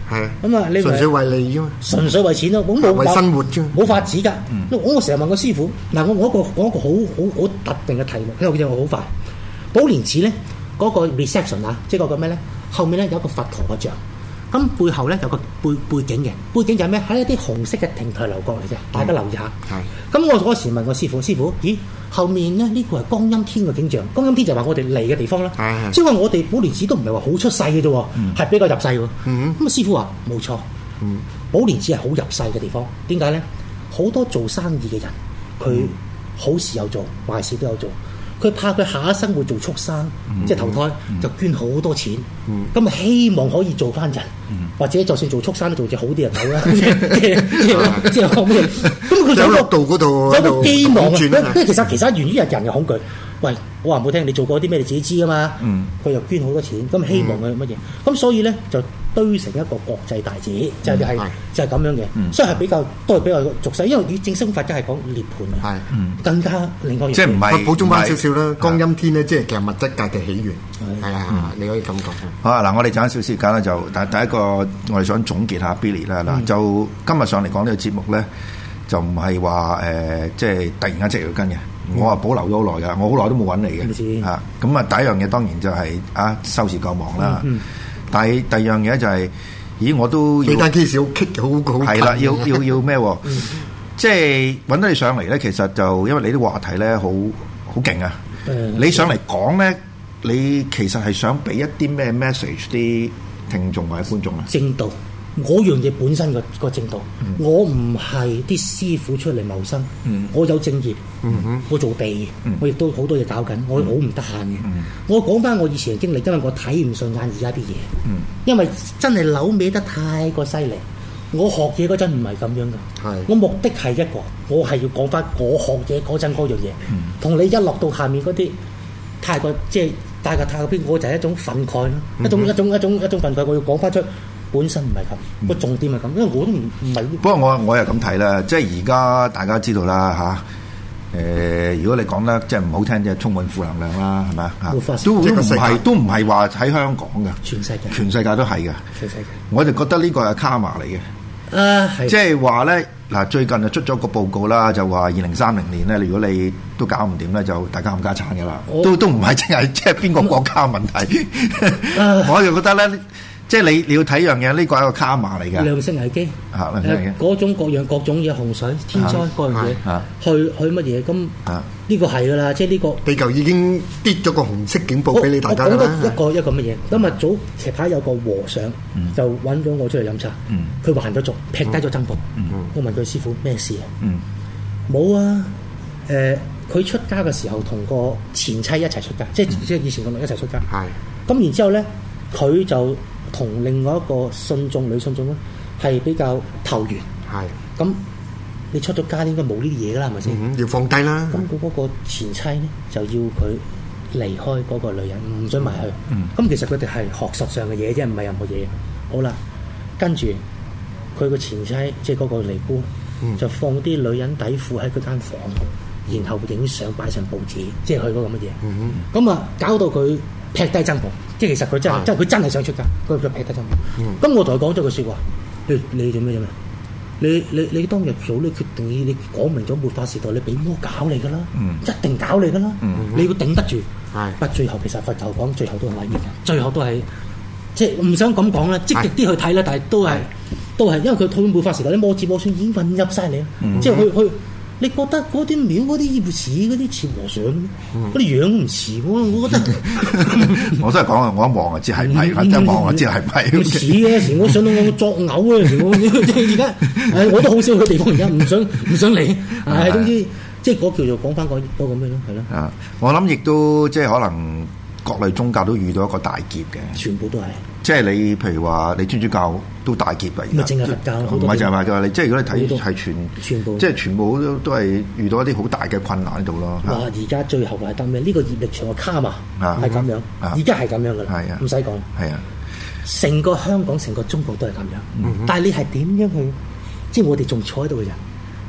係咁啊，你純粹為利啫嘛， 純粹為錢咯，咁冇為生活啫， 冇法子㗎。我成日問個師傅，嗱我講一個好特定嘅題目，因為我好快。寶蓮寺咧嗰個 reception 啊，即係嗰個咩咧？後面咧有一個佛陀嘅像，咁背後咧有個背景嘅，背景就係咩？係一啲紅色嘅亭台樓閣嚟嘅，大家留意下。係。咁我嗰時問個師傅，咦？後面咧呢個係光陰天嘅景象，光陰天就話我哋嚟嘅地方啦。係。即係話我哋寶蓮寺都唔係話好出世嘅啫，係比較入世喎。咁啊師傅話冇錯。寶蓮寺係好入世嘅地方，點解咧？好多做生意嘅人，佢好事有做，壞事都有做。佢怕佢下一生會做畜生，即係投胎，就捐好多錢。咁啊希望可以做翻人，或者就算做畜生都做隻好啲人好啦。即係講咩？咁佢就喺度嗰度有個希望啊！因為其實源於人嘅恐懼。喂，我話唔好聽，你做過啲咩你自己知啊嘛。佢又捐好多錢，咁希望佢乜嘢？咁所以咧就堆成一個國際大寺，就係咁樣嘅。所以係比較俗世，因為正生佛家係講涅槃嘅，更加另外。 即係唔係補充翻少少啦？光陰天咧，即係其實物質界嘅起源。係啊，你可以咁講。 好啊，嗱，我哋爭少時間咧，就第一個我哋想總結下 Billy 啦。嗱，就今日上嚟講呢個節目咧，就唔係話即係突然間即係要跟嘅。我話保留咗好耐㗎，我好耐都冇揾你嘅嚇。咁啊，第一樣嘢當然就係收視夠忙啦。但係第二樣嘢就係，咦，我都要單 case 好棘，好係啦，要咩喎？即係揾到你上嚟咧，其實就因為你啲話題咧好勁啊。你上嚟講咧，你其實係想俾一啲咩 message 啲聽眾或者觀眾啊？ 正道。嗰樣嘢本身個正道，我唔係啲師傅出嚟謀生，我有正業，我做地，我亦都好多嘢搞緊，我好唔得閒嘅。我講翻我以前嘅經歷，因為我睇唔順眼而家啲嘢，因為真係扭歪得太過犀利。我學嘢嗰陣唔係咁樣噶，我目的係一個，我係要講翻我學嘢嗰陣嗰樣嘢，同你一落到下面嗰啲太過即係太過邊，我就係一種憤慨咯，一種憤慨，我要講翻出。本身唔係咁，個重點係咁，因為我都唔係。 不過我又咁睇啦，即係而家大家知道啦嚇。如果你講得即係唔好聽，即係充滿負能量啦，係咪啊？都唔係話喺香港嘅，全世界都係嘅。全世界，我就覺得呢個係卡瑪嚟嘅。即係話咧嗱，最近就出咗個報告啦，就話2030年咧，如果你都搞唔掂咧，就大家冚家產㗎啦。都唔係淨係即係邊個國家問題。我就覺得咧。即係你要睇樣嘢，呢個係一個卡瑪嚟㗎。 糧食危機嗰種各種嘢，洪水、天災嗰樣嘢，去乜嘢咁？呢個係㗎啦，即係呢個地球已經跌咗個紅色警報俾你大家啦。 講一個乜嘢？今日早前排有個和尚就揾咗我出嚟飲茶，佢還咗俗，劈低咗僧袍。我問佢師傅咩事啊？冇啊，佢出家嘅時候同個前妻一齊出家，即係以前咁一齊出家。咁然之後咧，佢就同另外一個女信眾咧，係比較投緣。咁你出咗家應該冇呢啲嘢㗎啦，係咪先？ 要放低啦。 咁佢嗰個前妻咧就要佢離開嗰個女人，唔准埋去。咁其實佢哋係學術上嘅嘢啫，唔係任何嘢。好啦，跟住佢個前妻即係嗰個尼姑，就放啲女人底褲喺佢間房，然後影相擺上報紙，即係佢嗰個乜嘢。咁啊，搞到佢劈低僧袍，即係其實佢真係想出家，佢就劈低僧袍。咁我同佢講咗句説話：你做咩啫嘛？你當日做呢決定，你講明咗末法時代，你俾魔搞你噶啦，一定搞你噶啦，你要頂得住。不最後其實佛頭講，最後都係毀滅嘅，最後都係即係唔想咁講啦，積極啲去睇啦，但係都係因為佢套末法時代啲魔子魔孫已經混入晒嚟，即係去。你覺得嗰啲廟嗰啲似嗰啲似和尚，嗰啲樣唔似喎，我覺得。 我都係講啊，我一望就知係唔係，一望就知係唔係。 似嘅時，我上到我作嘔嘅時，我而家我都好少去地方，而家唔想嚟。總之即係嗰叫做講翻嗰個咩咯，係咯。 我諗亦都即係可能各類宗教都遇到一個大劫嘅。 全部都係。 即係你譬如話你天主教都大劫嚟， 唔係淨係佛教， 唔係淨係佛教，你即係如果你睇係全部， 即係全部都係遇到一啲好大嘅困難喺度咯。 哇！而家最後係得咩？呢個業力場嘅卡嘛係咁樣，而家係咁樣噶啦，唔使講。係啊，成個香港、成個中國都係咁樣。但係你係點樣去？即係我哋仲坐喺度嘅人，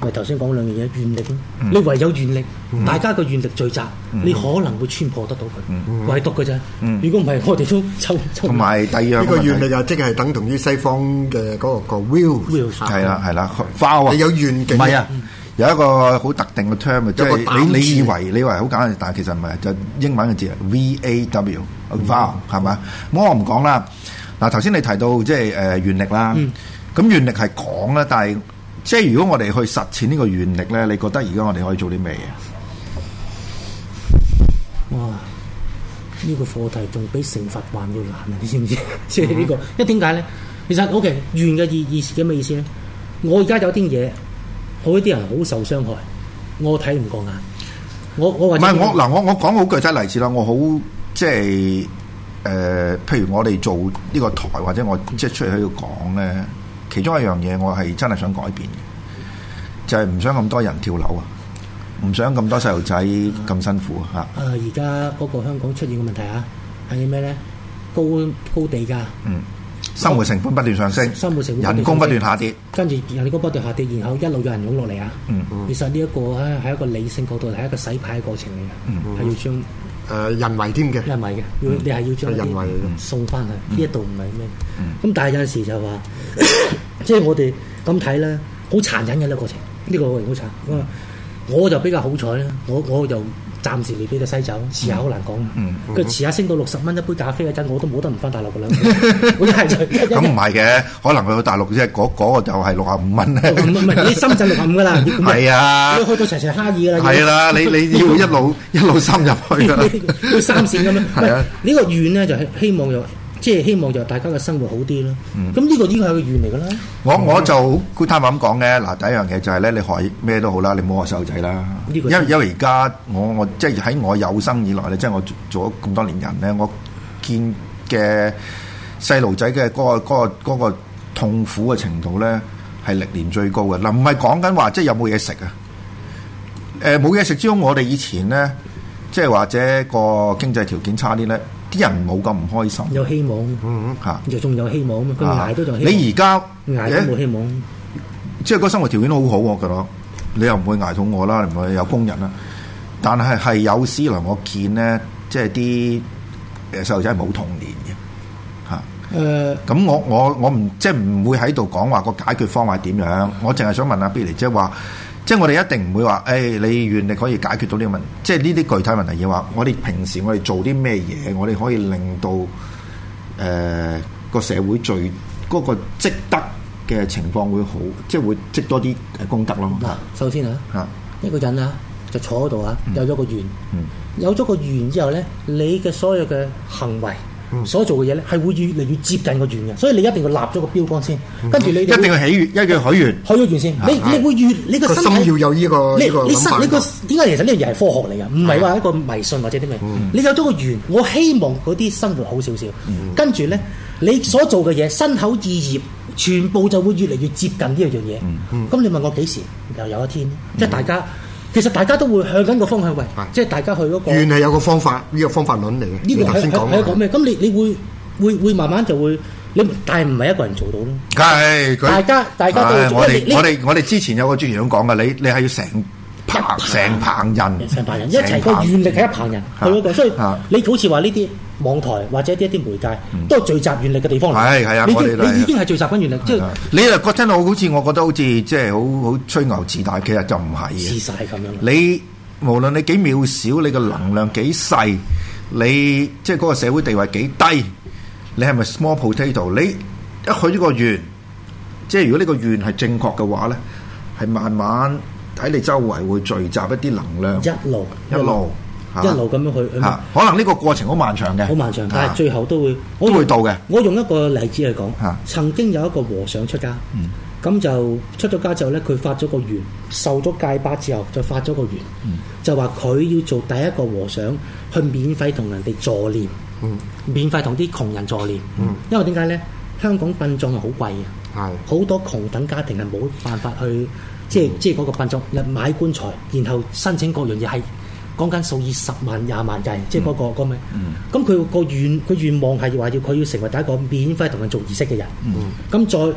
咪頭先講兩樣嘢，願力咯。你唯有願力，大家嘅願力聚集，你可能會穿破得到佢，唯獨嘅啫。如果唔係，我哋都抽。 同埋第二樣， 呢個願力啊，即係等同於西方嘅嗰個 will， 係啦，vow 啊， 你有願景。 唔係啊，有一個好特定嘅 term 啊，即係你以為好簡單，但係其實唔係，就英文嘅字 VAW，vow 係嘛？咁我唔講啦。嗱，頭先你提到即係願力啦，咁願力係講啦，但係即係如果我哋去實踐呢個願力咧，你覺得而家我哋可以做啲咩嘢？ 哇！呢個課題仲比成佛還要難啊！你知唔知？即係呢個，因為點解咧？其實 OK，願嘅意思嘅咩意思咧？我而家有啲嘢，我呢啲人好受傷害，我睇唔過眼。我唔係我講好具體例子啦，我好即係。譬如我哋做呢個台，或者我即係出嚟喺度講咧，其中一樣嘢我係真係想改變嘅，就係唔想咁多人跳樓啊，唔想咁多細路仔咁辛苦啊！ 而家嗰個香港出現嘅問題啊，係咩咧？高地價， 生活成本不斷上升，人工不斷下跌， 跟住人工不斷下跌，然後一路有人湧落嚟啊！其實呢一個咧係一個理性角度，係一個洗牌嘅過程嚟嘅，係要將。 人為添嘅， 人為嘅，你係要將人為送翻去呢一度唔係咩？咁但係有陣時就話，即係我哋咁睇咧，好殘忍嘅呢個過程，呢個過程好殘。我就比較好彩啦，我就暫時未俾到西走，遲下好難講。佢遲下升到60蚊一杯咖啡嗰陣，我都冇得唔翻大陸噶啦。我一係就咁唔係嘅，可能去到大陸即係嗰個就係65蚊咧。 唔係你深圳65噶啦， 係啊， 你去到齊哈爾噶啦。 係啦，你要一路深入去㗎啦， 要3線咁樣。係啊，呢個願咧就係希望又。即係希望就大家嘅生活好啲咯。咁呢個係個願嚟㗎啦。我就好坦白咁講嘅。嗱，第一樣嘢就係咧，你學咩都好啦，你唔好學細路仔啦。因為而家我即係喺我有生以來咧，即係我做咗咁多年人咧，我見嘅細路仔嘅嗰個痛苦嘅程度咧係歷年最高嘅。嗱，唔係講緊話即係有冇嘢食啊？冇嘢食之中，我哋以前咧即係或者個經濟條件差啲咧。啲人冇咁唔開心， 有希望，又仲有希望啊嘛！佢捱都仲希望。 你而家捱都冇希望， 即係個生活條件都好好喎，覺得你又唔會捱肚餓啦，唔會有工人啦。但係有史以來我見咧，即係啲細路仔係冇童年嘅嚇。咁我唔即係唔會喺度講話個解決方法點樣，我淨係想問下 Billy，即係話。即係我哋一定唔會話，你願力可以解決到呢個問題。即係呢啲具體問題要話，我哋平時我哋做啲咩嘢，我哋可以令到個社會最嗰個積德嘅情況會好，即係會積多啲功德咯。 嗱，首先一個人就坐喺度有咗個願，有咗個願之後咧，你嘅所有嘅行為。所做嘅嘢咧，係會越嚟越接近個願嘅，所以你一定要立咗個標杆先，跟住你一定要喜悅，一定要許願，許咗願先。你會越你個心要有呢個你點解其實呢樣嘢係科學嚟㗎？唔係話一個迷信或者啲咩。你有咗個願，我希望嗰啲生活好少少，跟住咧你所做嘅嘢，身口意業，全部就會越嚟越接近呢樣嘢。咁你問我幾時又有一天？即係大家。其實大家都會向緊個方向，即係大家去嗰個願係有個方法，呢個方法論嚟嘅。呢個頭先講講咩？咁你會慢慢就會，但係唔係一個人做到咯。係大家都我哋之前有個專員講嘅，你係要成棚人一齊個願力係一棚人去嗰個，所以你好似話呢啲網台或者一啲媒介都係聚集願力嘅地方嚟。係啊，你已經係聚集緊願力，即係你又覺得我覺得好似即係好吹牛自大，其實就唔係嘅。 事實係咁樣。 你無論你幾渺小，你個能量幾細，你即係嗰個社會地位幾低，你係咪 small potato？ 你一許咗個願，即係如果呢個願係正確嘅話咧，係慢慢喺你周圍會聚集一啲能量， 一路咁樣去。 可能呢個過程好漫長嘅， 好漫長，但係最後都會到嘅。 我用一個例子嚟講，曾經有一個和尚出家，咁就出咗家之後咧，佢發咗個願，受咗戒疤之後就發咗個願，就話佢要做第一個和尚去免費同人哋助念，免費同啲窮人助念。因為點解咧？香港殯葬係好貴嘅，好多窮等家庭係冇辦法去。即係嗰個殯葬，買棺材，然後申請各樣嘢係講緊數以10萬、20萬計，即係嗰個咩？咁佢願望係話佢要成為第一個免費同人做儀式嘅人。咁再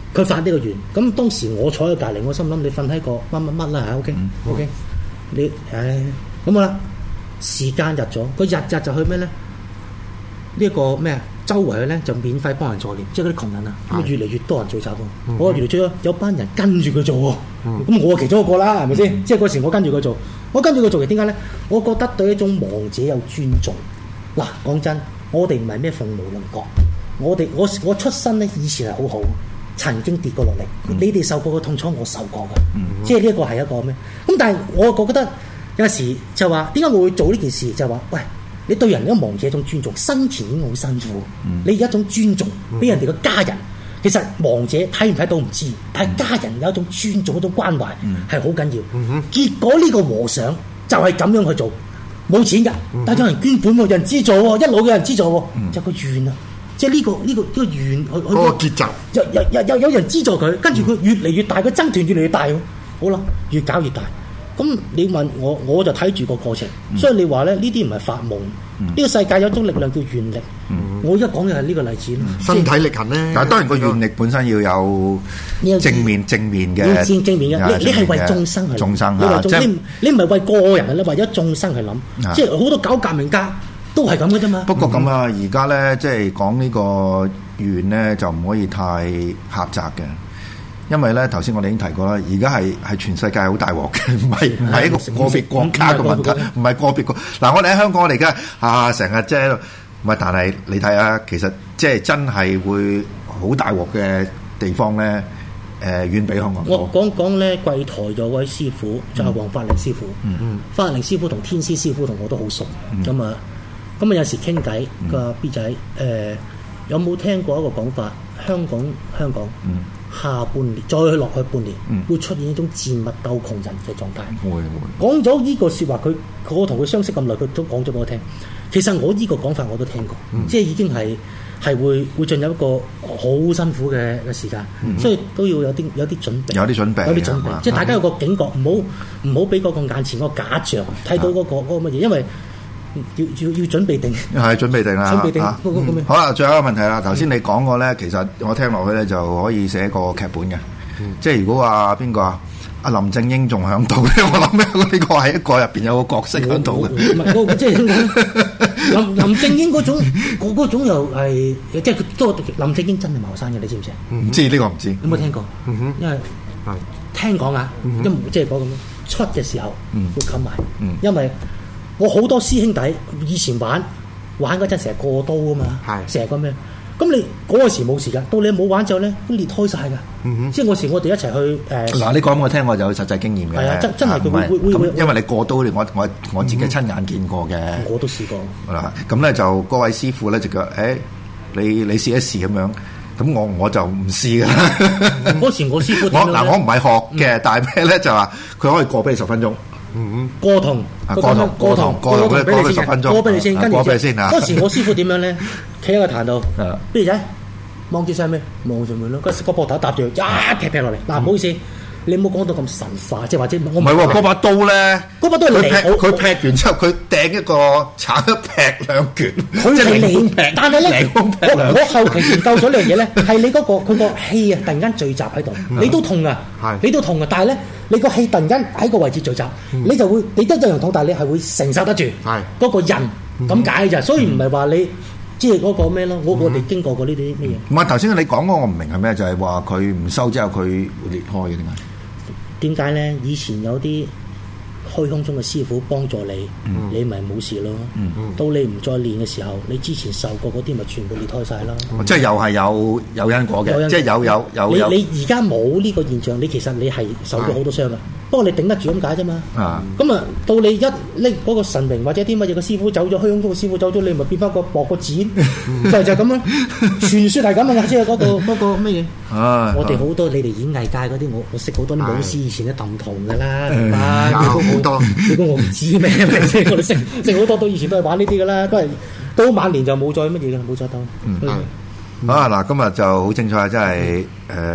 佢發呢個願。咁當時我坐喺隔離，我心諗你瞓喺個乜啦嚇 ，OK， 你咁好啦。時間日咗，佢日就去咩咧？呢個咩啊？周圍咧就免費幫人助念，即係嗰啲窮人啊，咁越嚟越多人聚集喎。我越嚟越多有班人跟住佢做喎。咁我其中一個啦，係咪先？即係嗰時我跟住佢做，其實點解咧？我覺得對一種亡者有尊重。嗱，講真，我哋唔係咩鳳毛麟角，我出身咧以前係好好，曾經跌過落嚟。你哋受過嘅痛楚，我受過嘅。即係呢一個係一個咩？咁但係我覺得有時就話點解我會做呢件事？就話喂。你對人一亡者一種尊重，生前已經好辛苦，你有一種尊重俾人哋嘅家人。其實亡者睇唔睇到唔知，但係家人有一種尊重、一種關懷係好緊要。結果呢個和尚就係咁樣去做，冇錢㗎，但係有人捐款喎，有人資助喎，一路有人資助喎，就個願啊，即係呢個願，嗰個結集，有人資助佢，跟住佢越嚟越大，佢僧團越嚟越大喎，好啦，越搞越大。咁你問我就睇住個過程，所以你話咧呢啲唔係發夢，呢個世界有一種力量叫願力。我而家講嘅係呢個例子， 身體力行咧。但係當然個願力本身要有正面嘅，正面嘅。 你係為眾生去， 眾生你唔係為個人，你為咗眾生去諗。即係好多搞革命家都係咁嘅啫嘛。 不過咁啊，而家咧即係講呢個願咧，就唔可以太狹窄嘅。因為咧，頭先我哋已經提過啦，而家係全世界好大鑊嘅，唔係一個個別國家嘅問題，唔係個別國。嗱，我哋喺香港，我哋而家成日即係，唔係，但係你睇下，其實即係真係會好大鑊嘅地方咧，遠比香港多。 我講咧，櫃台有位師傅就係黃法寧師傅，法寧師傅同天師師傅同我都好熟，咁啊有時傾偈個 B 仔有冇聽過一個講法？香港。下半年再落去半年，會出現一種賤物鬥窮人嘅狀態。講咗呢個説話，我同佢相識咁耐，佢都講咗俾我聽。其實我呢個講法我都聽過，即係已經係會進入一個好辛苦嘅時間，所以都要有啲準備。有啲準備，即係大家有個警覺，唔好俾嗰個眼前嗰個假象睇到嗰個乜嘢，因為要準備定。係準備定啦。準備定好啦，最後一個問題啦。頭先你講過咧，其實我聽落去咧就可以寫個劇本嘅。即係如果話邊個啊？阿林正英仲喺度咧，我諗呢個係一個入邊有個角色喺度嘅。 唔係，即係林正英嗰種又係，即係都林正英真係茅山嘅，你知唔知啊？ 唔知呢個唔知。 有冇聽過？因為聽講啊，即係講咁出嘅時候會冚埋，因為我好多師兄弟以前玩嗰陣成日過刀啊嘛，成日咁樣。咁你嗰個時冇事㗎，到你冇玩之後咧，都裂開晒㗎。即係嗰時我哋一齊去嗱，你講我聽，我就有實際經驗嘅。 係啊，真係佢會， 因為你過刀，我自己親眼見過嘅。 我都試過。 嗱，咁咧就嗰位師傅咧就叫你試一試咁樣。咁我就唔試㗎啦。 嗰時我師傅我唔係學嘅，但係咩咧就話佢可以過俾你10分鐘。 過堂俾你10分鐘，過俾你先，跟住嗰時我師傅點樣咧？企喺個壇度，B仔望住上面，望住佢咯。個膊頭搭住，一劈落嚟。嗱，唔好意思，你唔好講到咁神化，即係或者我唔係喎。嗰把刀咧，佢劈完之後，佢掟一個橙一劈兩拳，佢係你劈，但係咧，我後期研究咗呢樣嘢咧，係你嗰個佢個氣啊，突然間聚集喺度，你都痛啊，你都痛啊，但係咧，你個氣突然間喺個位置聚集，你就會你得一樣痛，但係你係會承受得住，嗰個人咁解咋，所以唔係話你。即係嗰個咩咯？我哋經過過呢啲咩嘢？唔係頭先你講嗰個我唔明係咩？就係話佢唔收之後佢會裂開嘅點解？點解咧？以前有啲虛空中嘅師傅幫助你，你咪冇事咯。到你唔再練嘅時候，你之前受過嗰啲咪全部裂開晒咯。即係又係有因果嘅，即係有。你而家冇呢個現象，你其實你係受咗好多傷㗎。不過你頂得住咁解啫嘛。咁啊，到你一拎嗰個神明或者啲乜嘢嘅師傅走咗，虛空中嘅師傅走咗，你咪變翻個薄個剪，就咁樣。傳說係咁啊，即係嗰個乜嘢？我哋好多你哋演藝界嗰啲，我識好多啲武師以前都揼銅㗎啦，有好多。你估我唔知咩？我哋識好多都以前都係玩呢啲㗎啦，都係到晚年就冇再乜嘢㗎，冇再鬥。 好啊！嗱，今日就好精彩，真係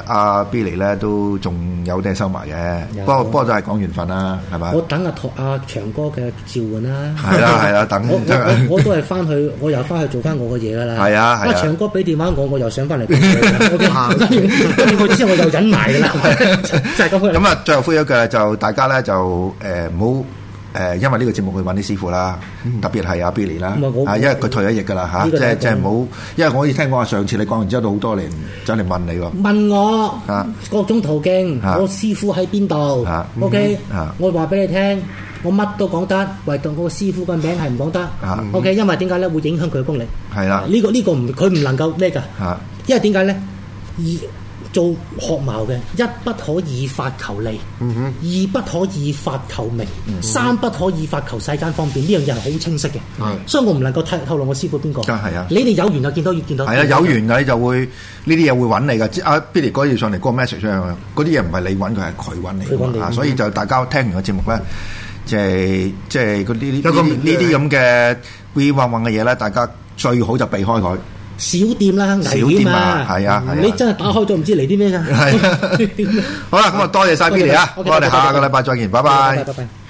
阿 Billy 咧都仲有啲收埋嘅，不過就係講緣分啦，係咪？ 我等阿長哥嘅召喚啦。 係啦，等我都係翻去，我又翻去做翻我嘅嘢㗎啦。 係啊， 長哥俾電話我又上翻嚟。跟住之後我就忍埋㗎啦，就係咁。 咁啊，最後呼籲一句就大家咧就唔好。因為呢個節目去揾啲師傅啦，特別係阿 Billy 啦，因為佢退咗役㗎啦嚇，即係唔好，因為我好似聽講話上次你講完之後，好多年走嚟問你喎， 問我各種途徑，我師傅喺邊度？OK，我話俾你聽，我乜都講得，唯獨我師傅個名係唔講得。OK，因為點解咧？會影響佢嘅功力。係啦，呢個佢唔能夠咩㗎？因為點解咧？做學矛嘅，一不可以法求利，二不可以法求名，三不可以法求世間方便。呢樣嘢係好清晰嘅，所以我唔能夠透露我師傅邊個。係啊，你哋有緣就見到。係啊，有緣你就會呢啲嘢會揾你㗎。阿 Billy 嗰日上嚟嗰個 message 上，嗰啲嘢唔係你揾佢，係佢揾你。所以就大家聽完個節目咧，即係嗰啲呢啲咁嘅烏混混嘅嘢咧，大家最好就避開佢。小店啦，危險啊！係啊，你真係打開咗唔知嚟啲咩㗎。好啦，咁啊多謝晒 Billy 啊，我哋下個禮拜再見，拜拜。